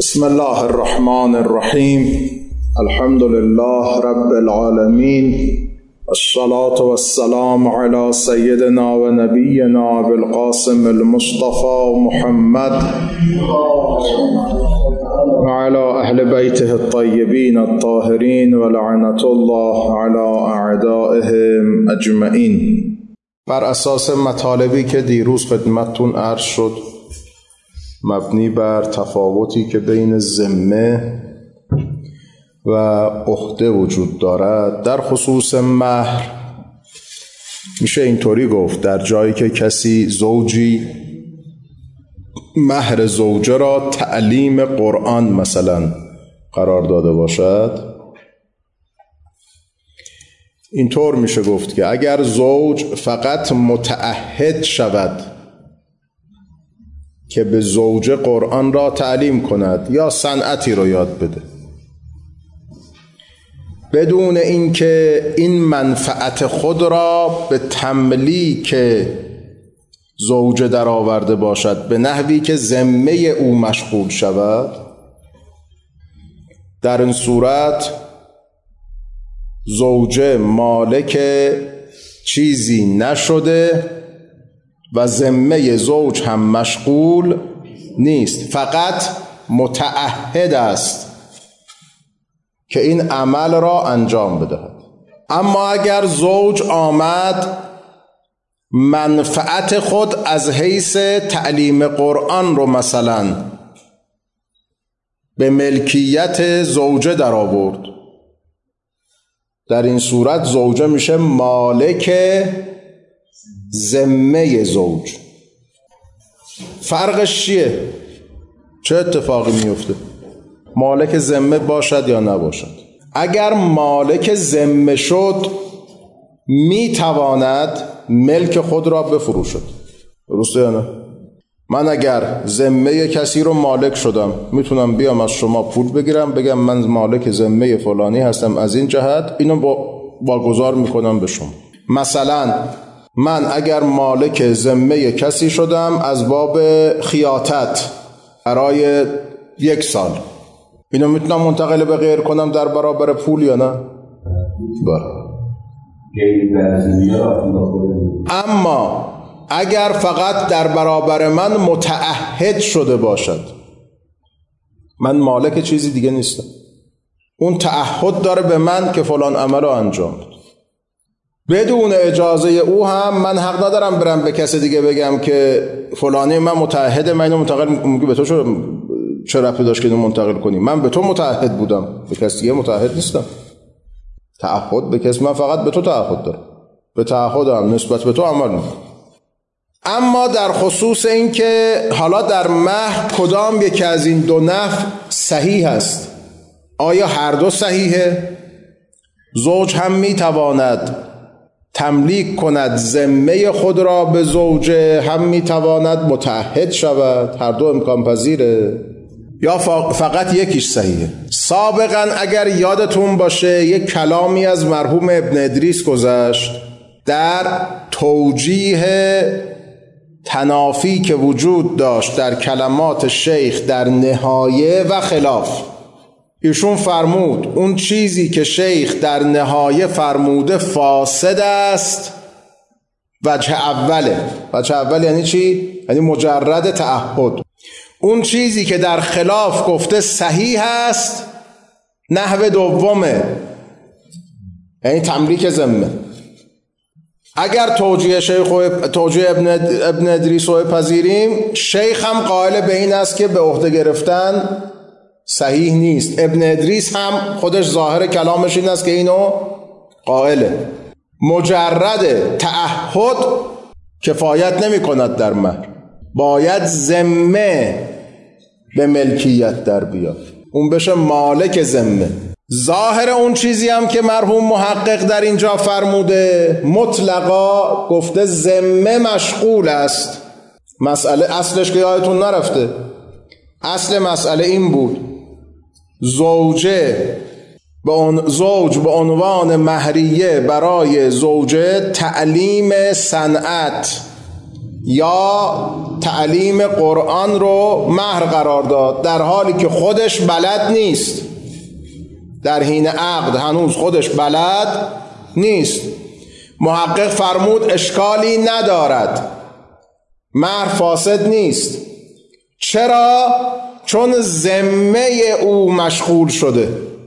بسم الله الرحمن الرحیم. الحمد لله رب العالمین، الصلاة والسلام على سیدنا و نبینا بالقاسم المصطفى محمد وعلى اهل بیته الطیبین الطاهرین ولعنة الله على اعدائهم اجمعین. بر اساس مطالبی که دیروز خدمتتون عرض شد، مبنی بر تفاوتی که بین ذمه و عهده وجود دارد در خصوص مهر، میشه اینطوری گفت در جایی که کسی زوجی مهر زوجه را تعلیم قرآن مثلا قرار داده باشد، اینطور میشه گفت که اگر زوج فقط متعهد شود که به زوجه قرآن را تعلیم کند یا صنعتی را یاد بده، بدون اینکه این منفعت خود را به تملیک زوجه در آورده باشد به نحوی که ذمه او مشغول شود، در این صورت زوجه مالک چیزی نشده و ذمه زوج هم مشغول نیست، فقط متعهد است که این عمل را انجام بدهد. اما اگر زوج آمد منفعت خود از حیث تعلیم قرآن رو مثلا به ملکیت زوجه در آورد، در این صورت زوجه میشه مالک ذمه زوج. فرقش چیه؟ چه اتفاقی میفته؟ مالک ذمه باشد یا نباشد؟ اگر مالک ذمه شد میتواند ملک خود را بفروشد، درسته یا نه؟ من اگر ذمه کسی رو مالک شدم میتونم بیام از شما پول بگیرم، بگم من مالک ذمه فلانی هستم، از این جهت اینو واگذار میکنم به شما. مثلا من اگر مالک ذمه کسی شدم از باب خیاطت برای 1 سال، اینو میتونم منتقل به غیر کنم در برابر پول یا نه؟ اما اگر فقط در برابر من متعهد شده باشد، من مالک چیزی دیگه نیستم، اون تعهد داره به من که فلان عمل رو انجام بده، بدون اجازه او هم من حق ندارم برم به کسی دیگه بگم که فلانی من متعهد، من اینو منتقل میگه به تو چه ربطی داشت که اینو منتقل کنی؟ من به تو متعهد بودم، به کسی دیگه متعهد نیستم. تعهد به کسی، من فقط به تو تعهد دارم، به تعهدم نسبت به تو عمل میکنم. اما در خصوص این که حالا در مهر کدام یکی از این دو نحو صحیح است؟ آیا هر دو صحیحه؟ زوج هم میتواند تملیک کند ذمه خود را به زوجه، هم میتواند متعهد شود، هر دو امکان پذیره؟ یا فقط یکیش صحیحه؟ سابقا اگر یادتون باشه یک کلامی از مرحوم ابن ادریس گذشت در توجیه تنافی که وجود داشت در کلمات شیخ در نهایه و خلاف. ایشون فرمود اون چیزی که شیخ در نهایه فرموده فاسد است وجه اوله. وجه اول یعنی چی؟ یعنی مجرد تعهد. اون چیزی که در خلاف گفته صحیح است نحو دومه، یعنی تملیک ذمه. اگر توجیه ابن ادریس رو بپذیریم، شیخ هم قائل به این است که به عهده گرفتن صحیح نیست. ابن ادریس هم خودش ظاهر کلامش این است که اینو قائله. مجرد تعهد کفایت نمی کند در مهر، باید ذمه به ملکیت در بیاد، اون بشه مالک ذمه. ظاهر اون چیزی هم که مرحوم محقق در اینجا فرموده مطلقا گفته ذمه مشغول است. مسئله اصلش که یادتون نرفته، اصل مسئله این بود زوج به عنوان مهریه برای زوجه تعلیم صنعت یا تعلیم قرآن رو مهر قرار داد در حالی که خودش بلد نیست، در حین عقد هنوز خودش بلد نیست. محقق فرمود اشکالی ندارد، مهر فاسد نیست. چرا؟ چون ذمه او مشغول شده،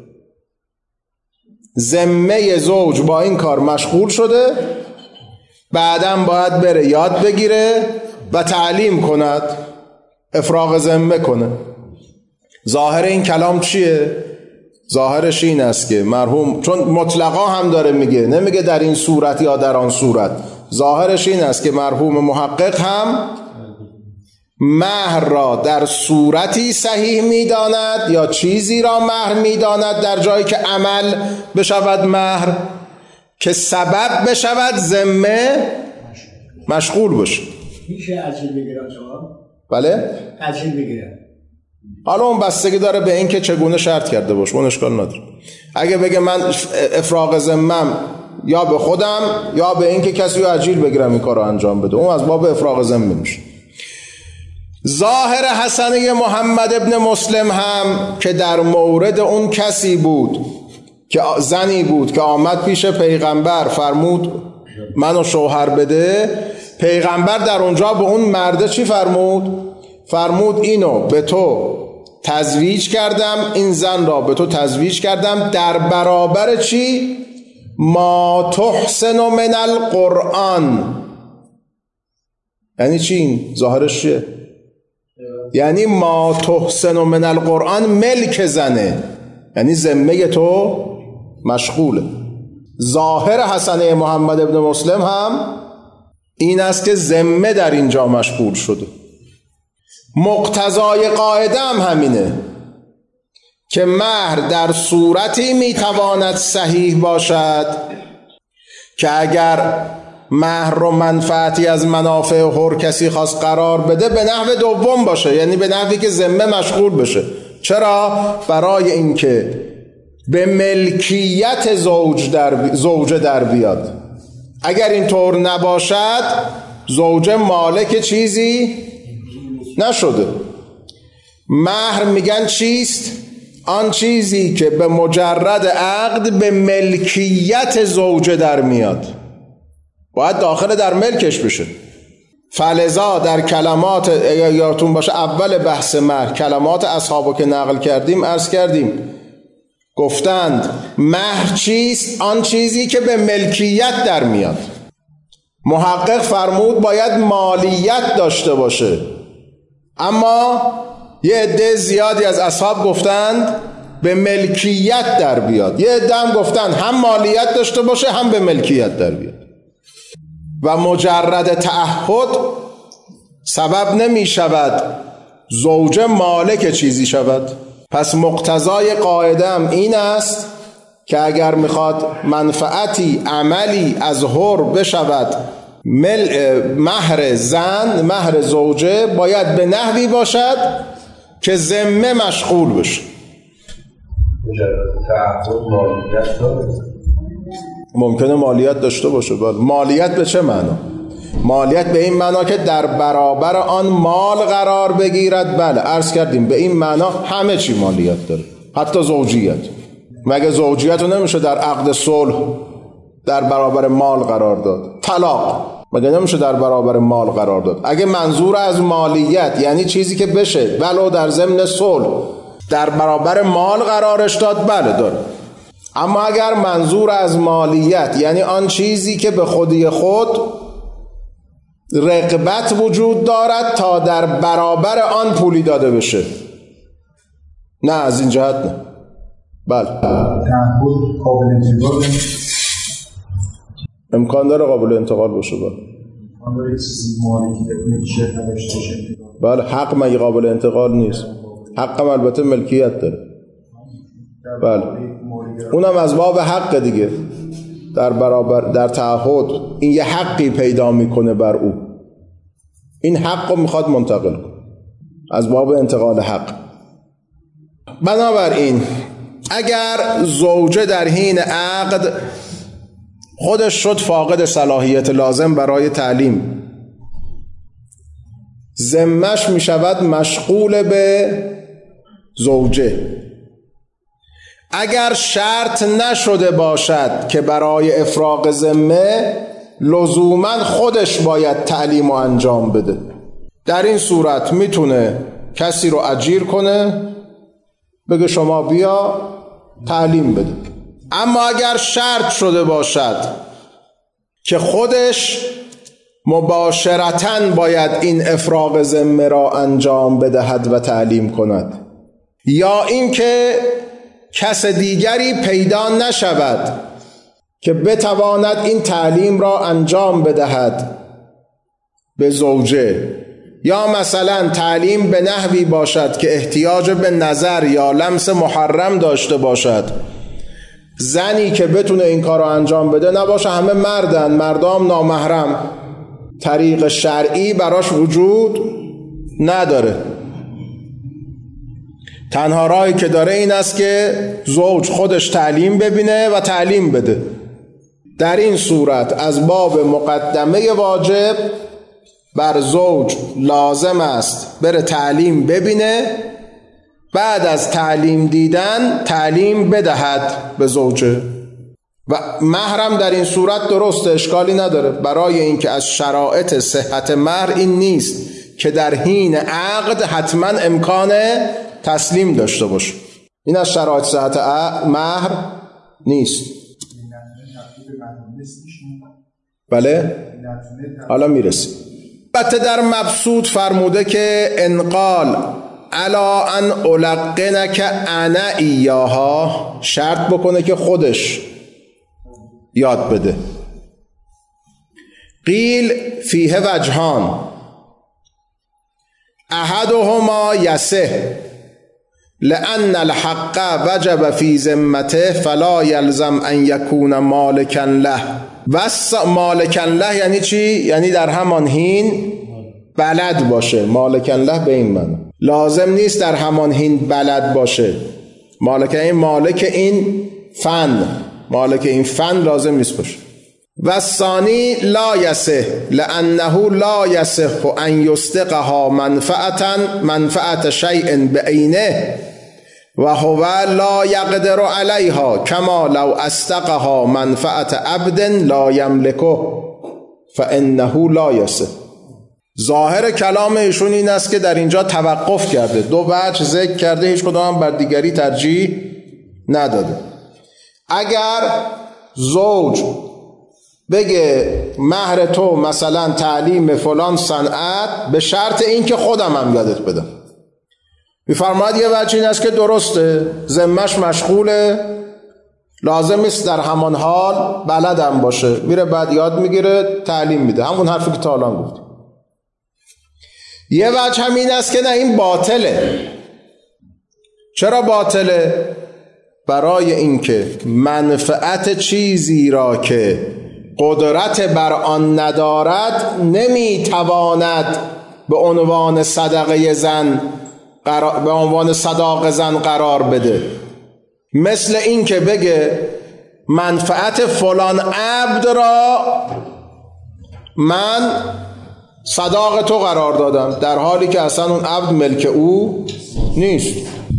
ذمه زوج با این کار مشغول شده، بعداً باید بره یاد بگیره و تعلیم کند، افراغ ذمه کنه. ظاهر این کلام چیه؟ ظاهرش این است که مرحوم، چون مطلقا هم داره میگه، نمیگه در این صورت یا در آن صورت، ظاهرش این است که مرحوم محقق هم مهر را در صورتی صحیح میداند یا چیزی را مهر میداند در جایی که عمل بشود مهر که سبب بشود ذمه مشغول بشه. میشه اجیل بگیرم جواب؟ بله؟ اجیل بگیرم. حالا اون بستگی داره به این که چگونه شرط کرده باشه، اون اشکال نداره. اگه بگه من افراغ ذمم یا به خودم یا به این که کسی رو اجیل بگیرم این کار رو انجام بده، اون از باب افراغ ذمه میشه. ظاهر حسنه محمد ابن مسلم هم که در مورد اون کسی بود که زنی بود که آمد پیش پیغمبر فرمود منو شوهر بده، پیغمبر در اونجا به اون مرده چی فرمود؟ فرمود اینو به تو تزویج کردم، این زن را به تو تزویج کردم در برابر چی؟ ما تحسن من القرآن. یعنی چی این؟ ظاهرش چیه؟ یعنی ما تحسن من القرآن ملک زنه، یعنی ذمه تو مشغوله. ظاهر حسنه محمد ابن مسلم هم این است که ذمه در اینجا مشغول شده. مقتضای قاعده هم همینه که مهر در صورتی میتواند صحیح باشد که اگر مهر و منفعتی از منافع هر کسی خواست قرار بده به نحو دوم باشه، یعنی به نحوی که ذمه مشغول بشه. چرا؟ برای اینکه به ملکیت زوجه در بیاد. اگر اینطور نباشد زوجه مالک چیزی نشده. مهر میگن چیست؟ آن چیزی که به مجرد عقد به ملکیت زوجه در میاد، باید داخل در ملکش بشه. فلذا در کلمات یادتون باشه اول بحث مهر کلمات اصحابو که نقل کردیم عرض کردیم، گفتند مهر چیست؟ آن چیزی که به ملکیت در میاد. محقق فرمود باید مالیت داشته باشه، اما یه عده زیادی از اصحاب گفتند به ملکیت در بیاد، یه عده هم گفتند هم مالیت داشته باشه هم به ملکیت در بیاد. و مجرد تعهد سبب نمی شود زوجه مالک چیزی شود. پس مقتضای قاعده هم این است که اگر میخواد منفعتی عملی از حر بشود مهر زن، مهر زوجه باید به نحوی باشد که ذمه مشغول بشه. تعهد مالیت داره؟ ممکنه مالیت داشته باشه. مالیت به چه معنا؟ مالیت به این معنا که در برابر آن مال قرار بگیرد. بله عرض کردیم به این معنا همه چی مالیت داره، حتی زوجیت. مگه زوجیت رو نمیشه در عقد صلح در برابر مال قرار داد؟ طلاق مگه نمیشه در برابر مال قرار داد؟ اگه منظور از مالیت یعنی چیزی که بشه ولو در ضمن صلح در برابر مال قرارش داد، بله داره. اما اگر منظور از مالیت یعنی آن چیزی که به خودی خود رغبت وجود دارد تا در برابر آن پولی داده بشه، نه از این جهت نه. بله قابل انتقال امکان داره قابل انتقال باشه. بله حق مگه قابل انتقال نیست؟ حقم البته ملکیت داره. بله اونم از باب حق دیگه، در برابر در تعهد این یه حقی پیدا میکنه بر او، این حق رو میخواد منتقل کنه از باب انتقال حق. بنابراین اگر زوجه در حین عقد خودش شد فاقد صلاحیت لازم برای تعلیم ذمه‌اش می شود مشغول به زوجه. اگر شرط نشده باشد که برای افراغ ذمه لزوماً خودش باید تعلیم رو انجام بده، در این صورت میتونه کسی رو اجیر کنه، بگه شما بیا تعلیم بده. اما اگر شرط شده باشد که خودش مباشرتاً باید این افراغ ذمه را انجام بدهد و تعلیم کند، یا اینکه کس دیگری پیدا نشود که بتواند این تعلیم را انجام بدهد به زوجه، یا مثلا تعلیم به نحوی باشد که احتیاج به نظر یا لمس محرم داشته باشد، زنی که بتونه این کار را انجام بده نباشه، همه مردن، مردام نامحرم، طریق شرعی براش وجود نداره. تنها راهی که داره این است که زوج خودش تعلیم ببینه و تعلیم بده. در این صورت از باب مقدمه واجب بر زوج لازم است بره تعلیم ببینه، بعد از تعلیم دیدن تعلیم بدهد به زوجه. و مهرم در این صورت درست، اشکالی نداره، برای اینکه از شرایط صحت مهر این نیست که در حین عقد حتما امکان تسلیم داشته باشه. این از شرایط صحت مهر نیست. بله؟ حالا میرسیم. البته در مبسوط فرموده که انقال علا ان القنک انا ایاها، شرط بکنه که خودش یاد بده. قیل فیه وجهان احدهما یسه لأن الحق وجب فی ذمته فلا یلزم ان یکون مالکا له. مالکا له یعنی چی؟ یعنی در همان حین بلد باشه. مالکا له به این معنی، لازم نیست در همان حین بلد باشه. مالک این مالک این فن، مالک این فن لازم نیست باشه. و ثانی لا یصح لانه لا یصح ان یصدقها منفعت شیء بعینه و هو لا یقدر علیها کما لو اصدقها منفعت عبد لا یملکه فانه لا یصح. ظاهر کلام ایشون این است که در اینجا توقف کرده، دو وجه ذکر کرده، هیچ کدام بر دیگری ترجیح نداده. اگر زوج بگه مهر تو مثلا تعلیم فلان صنعت به شرط این که خودم هم یادت بدم، میفرماید یه وجه این است که درسته، ذمه‌اش مشغوله، لازم است در همان حال بلدم باشه، میره بعد یاد میگیره تعلیم میده، همون حرفی که تا الان گفت. یه وجه هم این است که نه، این باطله. چرا باطله؟ برای اینکه منفعت چیزی را که قدرت بر آن ندارد نمیتواند به عنوان صدقه زن به عنوان صداق زن قرار بده. مثل این که بگه منفعت فلان عبد را من صداق تو قرار دادم، در حالی که اصلا اون عبد ملک او نیست.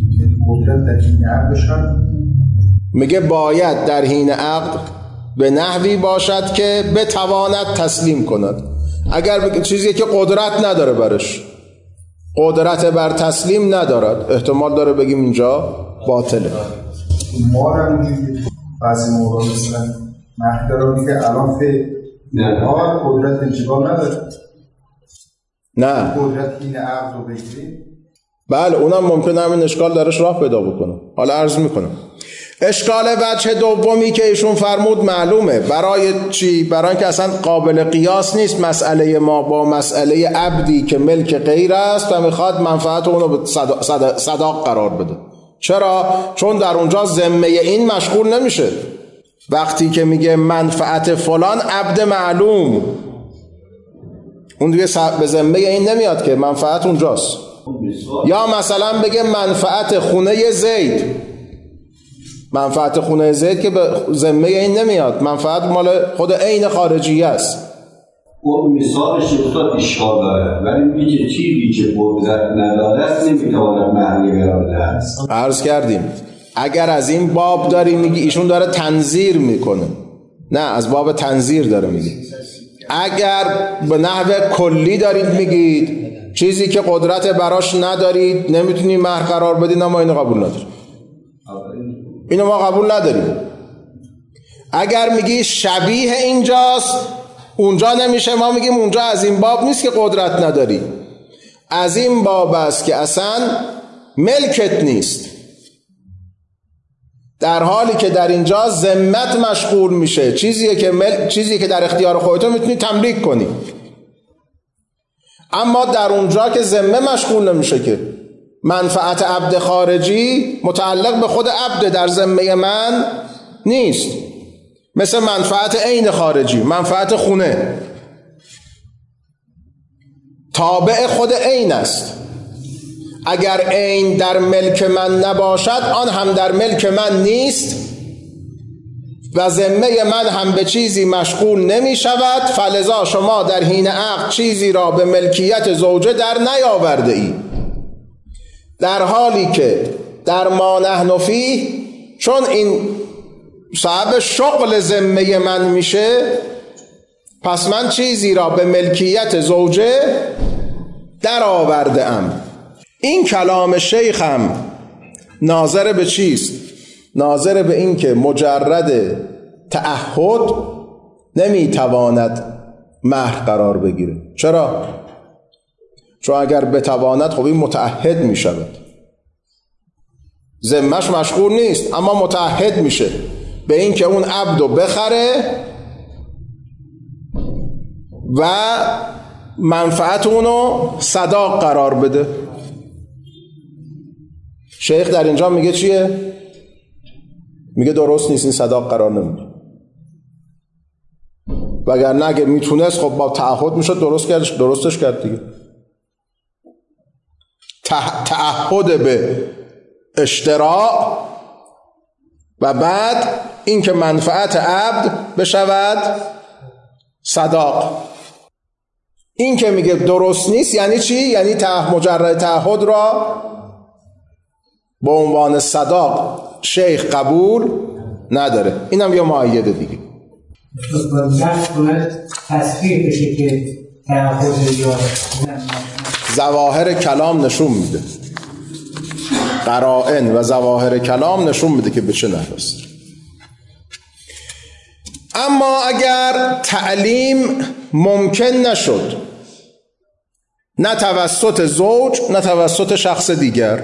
میگه باید در حین عقد به نحوی باشد که بتواند تسلیم کند. اگر چیزی که قدرت نداره برش، قدرت بر تسلیم ندارد، احتمال داره بگیم اینجا باطله. ما هم اینجوری بعضی موقع مثلا مهدر میگه الان فعلا قدرت انجبار نداره، نه قدرت این عقد رو بگیریم. بله اونم ممکنه همین اشکال درش راه پیدا بکنه. حالا عرض میکنم اشکال وجه دومی که ایشون فرمود معلومه. برای چی؟ برای اینکه اصلا قابل قیاس نیست مسئله ما با مسئله عبدی که ملک غیر است و میخواد منفعت اونو به صداق قرار بده. چرا؟ چون در اونجا ذمه این مشغول نمیشه. وقتی که میگه منفعت فلان عبد معلوم، اون دیگه به ذمه این نمیاد که منفعت اونجاست. یا مثلا بگه منفعت خونه زید، منفعت خونه زید که به ذمه این نمیاد، منفعت مال خود عین خارجی است. اون مثالش افتاد اشکال داره، ولی میگه چیزی که قدرت نداره نمیتواند معنی بیان دهد. عرض کردیم اگر از این باب داری میگی ایشون داره تنظیر میکنه، نه از باب تنظیر داره میگه. اگر به نحو کلی دارید میگید چیزی که قدرت براش ندارید نمیتونی مهر قرار بدید، ما اینو قبول نداریم، اینو ما قبول نداریم. اگر میگی شبیه اینجاست اونجا نمیشه، ما میگیم اونجا از این باب نیست که قدرت نداری، از این باب است که اصلا ملکت نیست، در حالی که در اینجا ذمت مشغول میشه، چیزی که در اختیار خودت میتونی تملیک کنی. اما در اونجا که ذمه مشغول نمیشه، که منفعت عبد خارجی متعلق به خود عبد در ذمه من نیست، مثل منفعت عین خارجی، منفعت خونه تابع خود عین است. اگر عین در ملک من نباشد آن هم در ملک من نیست و ذمه من هم به چیزی مشغول نمی شود، فلذا شما در حین عقد چیزی را به ملکیت زوجه در نیاورده ای، در حالی که در ما نحن فیه چون این صاحب شغل ذمه من میشه، پس من چیزی را به ملکیت زوجه در آورده ام. این کلام شیخ هم ناظر به چیست؟ ناظر به این که مجرد تعهد نمیتواند مهر قرار بگیره. چرا؟ چون اگر بتواند خب این متعهد میشود، ذمه‌اش مشغول نیست اما متعهد میشه به این که اون عبدو بخره و منفعت اونو صداق قرار بده. شیخ در اینجا میگه چیه؟ میگه درست نیست، این صداق قرار نمیده. وگرنه اگه میتونست خب با تعهد میشد درستش کرد دیگه. تعهد به اشتراع و بعد این که منفعت عبد بشود صداق. این که میگه درست نیست یعنی چی؟ یعنی مجرد تعهد را به عنوان صداق شیخ قبول نداره. اینم یه معیده دیگه. تصفیه بشه که تعهد یا ظواهر کلام نشون میده، قرائن و ظواهر کلام نشون میده که به چه نحو است. اما اگر تعلیم ممکن نشد، نه توسط زوج نه توسط شخص دیگر،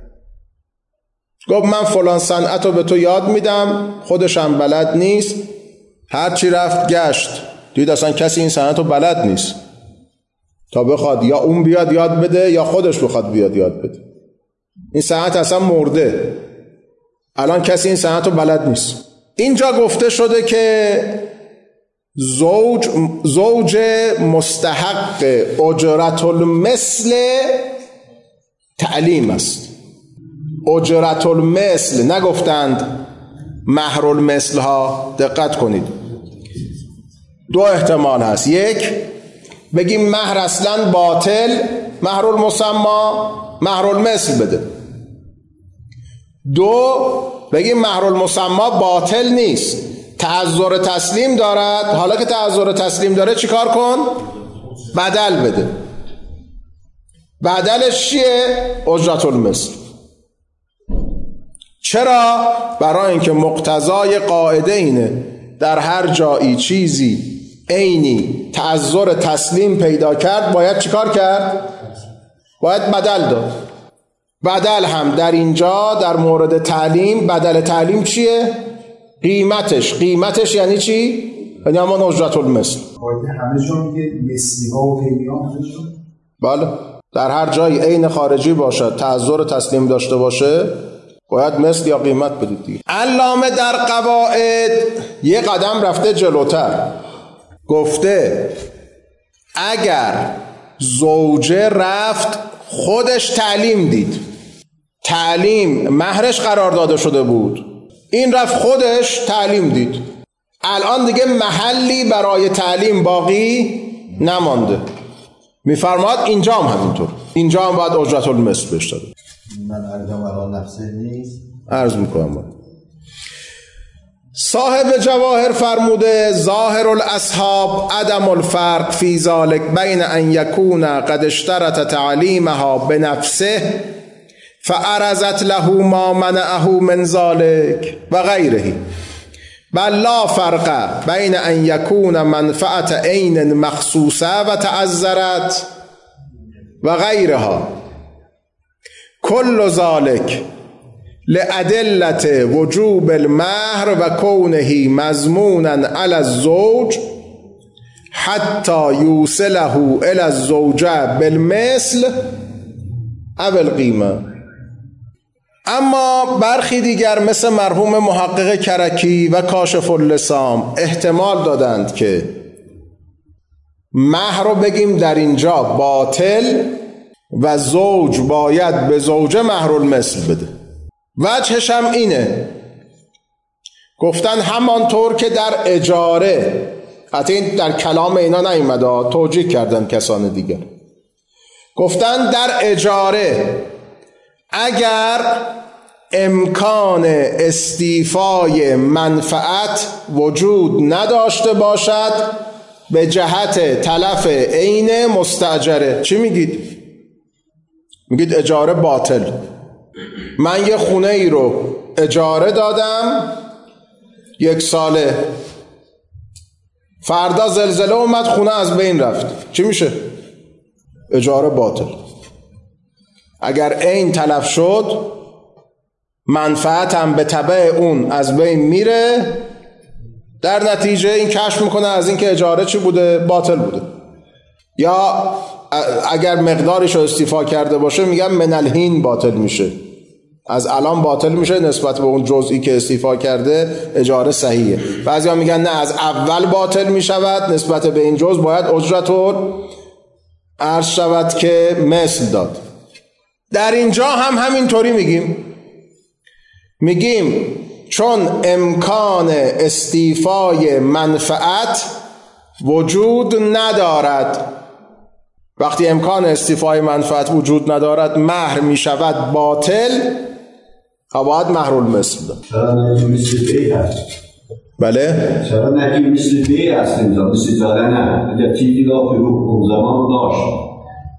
گفت من فلان صنعت رو به تو یاد میدم، خودشم بلد نیست، هرچی رفت گشت دید اصلا کسی این صنعت رو بلد نیست، تا بخواد یا اون بیاد یاد بده یا خودش بخواد بیاد یاد بده، این صنعت اصلا مرده، الان کسی این صنعت رو بلد نیست. اینجا گفته شده که زوج مستحق اجرت المثل تعلیم است. اجرت المثل نگفتند مهر المثل ها. دقت کنید، دو احتمال هست. یک، بگیم مهر اصلا باطل، مهر المسمى مهر المثل بده. دو، بگیم مهر المسمى باطل نیست، تعذر تسلیم دارد، حالا که تعذر تسلیم داره چیکار کن؟ بدل بده. بدلش چیه؟ اجرت المثل. چرا؟ برای اینکه مقتضای قاعده اینه در هر جایی چیزی عینی تعذر تسلیم پیدا کرد باید چیکار کرد؟ باید بدل داد. بدل هم در اینجا در مورد تعلیم، بدل تعلیم چیه؟ قیمتش یعنی چی؟ یعنی همان اجرت المثل. همه جا میگه مثلی ها و غیری ها همه جا؟ بله، در هر جایی عین خارجی باشد تعذر تسلیم داشته باشه باید مثل یا قیمت بدید دیگه. علامه در قواعد یه قدم رفته جلوتر، گفته اگر زوجه رفت خودش تعلیم دید، تعلیم مهرش قرار داده شده بود، این رفت خودش تعلیم دید، الان دیگه محلی برای تعلیم باقی نمانده. میفرماد اینجا هم همینطور، اینجا هم باید اجرت المثل بهش داده. من ارجام علی نفسه نیست. عرض میکنم صاحب جواهر فرموده ظاهر الاصحاب عدم الفرق فی ذلک بین ان یکون قد اشترط تعلیمها بنفسه فعرضت له ما منعه من ذلک و غیره، بل لا فرق بین ان یکون منفعت عین مخصوصه و تعذرت و غیرها، کل ذلک لأدلة وجوب المهر و کونه مضمونا علی الزوج حتی یوصله الی الزوجه بالمثل او القیمه. اما برخی دیگر مثل مرحوم محقق کرکی و کاشف اللسام احتمال دادند که مهر رو بگیم در اینجا باطل و زوج باید به زوجه مهر المثل بده. وجهش هم اینه، گفتن همانطور که در اجاره، حتی این در کلام اینا نیامده، توجیه کردن کسان دیگر، گفتن در اجاره اگر امکان استیفای منفعت وجود نداشته باشد به جهت تلف عین مستاجره، چی میگید؟ میگید اجاره باطل. من یه خونه ای رو اجاره دادم 1 ساله، فردا زلزله اومد خونه از بین رفت، چی میشه؟ اجاره باطل. اگر عین تلف شد منفعت هم به تبع اون از بین میره، در نتیجه این کشف میکنه از این که اجاره چی بوده؟ باطل بوده. یا اگر مقدارش رو استیفا کرده باشه میگم من الحین باطل میشه، از الان باطل میشه نسبت به اون جزئی که استیفا کرده اجاره صحیحه. بعضیا میگن نه از اول باطل میشود، نسبت به این جزء باید اجرت عرض شود که مثل داد. در اینجا هم همینطوری میگیم چون امکان استیفای منفعت وجود ندارد، وقتی امکان استیفای منفعت وجود ندارد مهر می شود باطل، باید مهر المثل داد. چرا نجی مثل بی هست؟ بله؟ چرا نجی مثل بی هست اینجا؟ مثل داره نه اگر چیزی را که روح اون زمان داشت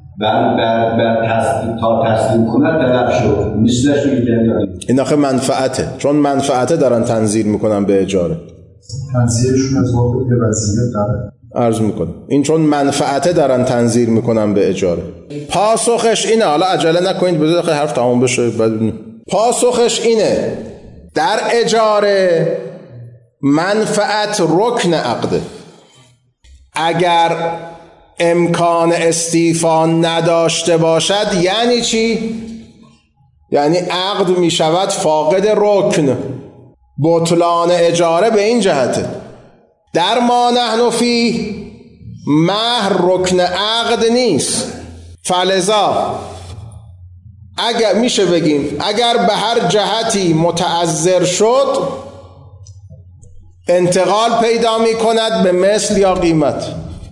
تا تسلیم کنه طلب شد مثلش میگه این آخه منفعته، چون منفعته دارن تنظیر میکنن به اجاره، تنظیرشون از واقع به وضعیت داره. عرض میکنم این چون منفعته دارن تنظیر میکنن به اجاره. پاسخش اینه، حالا عجله نکنید بذارید حرف تمام بشه. پاسخش اینه در اجاره منفعت رکن عقده. اگر امکان استیفا نداشته باشد یعنی چی؟ یعنی عقد می شود فاقد رکن. بطلان اجاره به این جهته. در ما نحن فیه مهر رکن عقد نیست، فلذا اگر میشه بگیم اگر به هر جهتی متعذر شد انتقال پیدا می کند به مثل یا قیمت.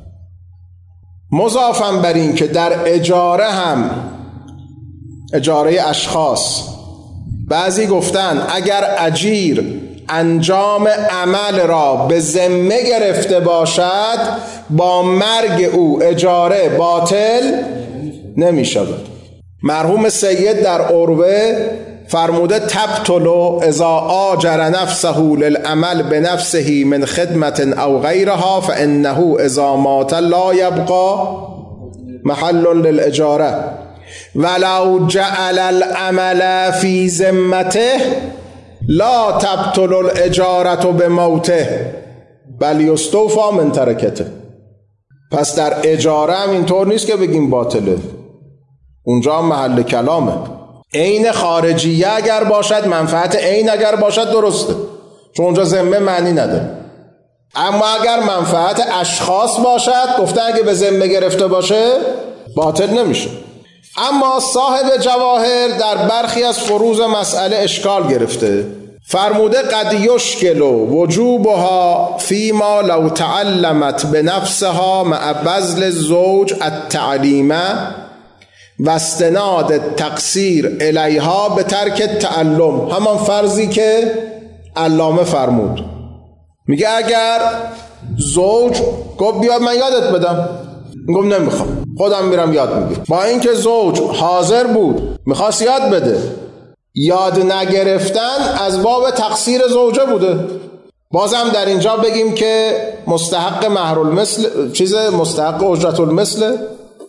مضافاً بر این که در اجاره هم اجاره اشخاص بعضی گفتن اگر اجیر انجام عمل را به ذمه گرفته باشد با مرگ او اجاره باطل نمی شود. مرحوم سید در عروه فرموده تبطل اذا آجر نفسه للعمل بنفسه من خدمت او غیرها فانه اذا مات لا یبقى محل للاجاره ولو جعل العمل فی ذمته لا تبطل الاجاره بموته بل یستوفی من ترکته. پس در اجاره هم اینطور نیست که بگیم باطله، اونجا هم محل کلامه. عین خارجیه اگر باشد، منفعت عین اگر باشد درسته، چون اونجا ذمه معنی نداره. اما اگر منفعت اشخاص باشد گفته اگه به ذمه گرفته باشه باطل نمیشه. اما صاحب جواهر در برخی از فروض مسئله اشکال گرفته. فرموده قد یشکل وجوبها فیما لو تعلمت بنفسها مع بذل الزوج التعلیم و استناد التقصیر الیها به ترک التعلم. همان فرضی که علامه فرمود. میگه اگر زوج گفت بیا من یادت بدم، گفت نمیخوام خودم میرم یاد میگیرم، با اینکه زوج حاضر بود میخواست یاد بده، یاد نگرفتن از باب تقصیر زوجه بوده. بازم در اینجا بگیم که مستحق مهر المثل مستحق اجرت المثل.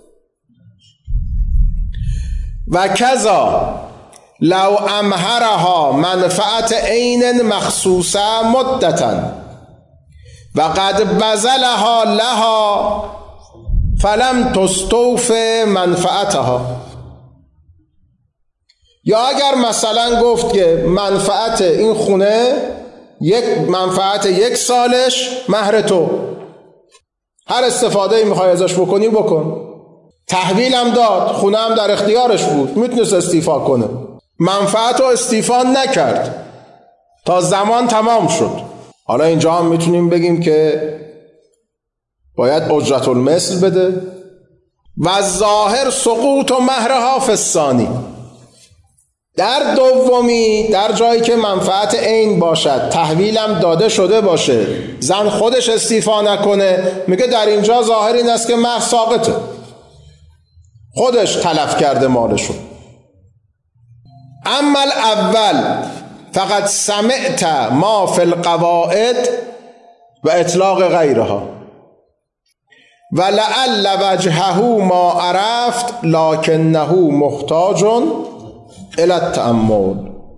و کذا لو امهرها منفعت عین مخصوصه مدتا و قد بذلها لها فلم تستوف منفعتها. یا اگر مثلا گفت که منفعت این خونه منفعت 1 سالش مهر تو، هر استفاده میخوای ازش بکنی بکن، تحویلم داد، خونه هم در اختیارش بود، میتونست استیفا کنه، منفعت رو استیفا نکرد تا زمان تمام شد. حالا اینجا هم میتونیم بگیم که باید اجرت المثل بده. و ظاهر سقوط و مهرها فی الثانی. در دومی، در جایی که منفعت عین باشد، تحویلم داده شده باشه، زن خودش استیفا نکنه، میگه در اینجا ظاهر این است که مهر ساقطه، خودش تلف کرده مالشو. اما الاول فقط سمعت ما فی القواعد و اطلاق غیرها و لعل وجهه ما عرفت لکنه محتاج الی التأمل.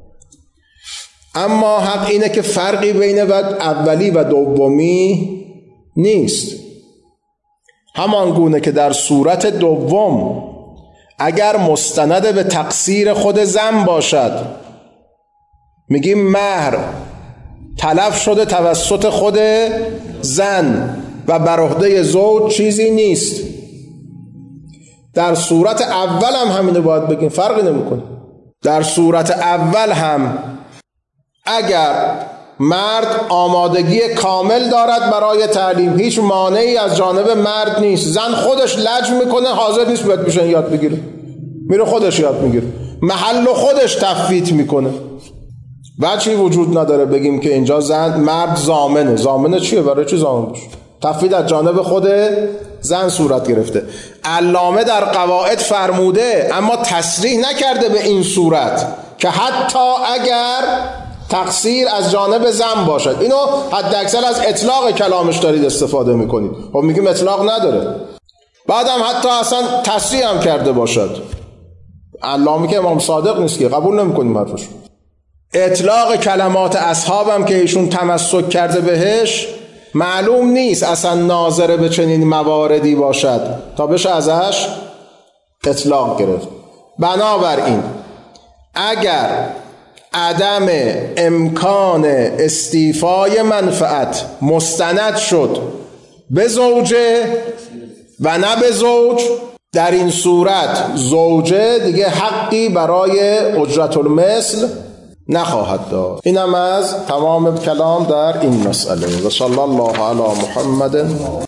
اما حق اینه که فرقی بین اولی و دومی نیست. همان گونه که در صورت دوم اگر مستند به تقصیر خود زن باشد، میگیم مهر تلف شده توسط خود زن و بر عهده زوج چیزی نیست. در صورت اول هم همینو باید بگیم، فرقی نمیکنه. در صورت اول هم اگر مرد آمادگی کامل دارد برای تعلیم، هیچ مانعی از جانب مرد نیست، زن خودش لج میکنه، حاضر نیست باید بشن یاد بگیره، میره خودش یاد میگیره، محل خودش تفویت میکنه، وجهی وجود نداره بگیم که اینجا مرد ضامنه. ضامنه چیه؟ برای چی ضامن باشه؟ تفویض از جانب خود زن صورت گرفته. علامه در قواعد فرموده، اما تصریح نکرده به این صورت که حتی اگر تقصیر از جانب زن باشد. اینو حد اکثر از اطلاق کلامش دارید استفاده میکنید. خب میگیم اطلاق نداره، بعدم حتی اصلا تصریح هم کرده باشد. علامه که امام صادق نیست که قبول نمیکنیم حرفش. اطلاق کلمات اصحابم که ایشون تمسک کرده بهش معلوم نیست اصلا ناظر به چنین مواردی باشد تا بشه ازش اطلاق گرفت. بنابراین اگر عدم امکان استیفای منفعت مستند شد به زوجه و نه به زوج، در این صورت زوجه دیگه حقی برای اجرت المثل نخواهد داد. اینم از تمام کلام در این مسئله. و صلی الله علی محمد.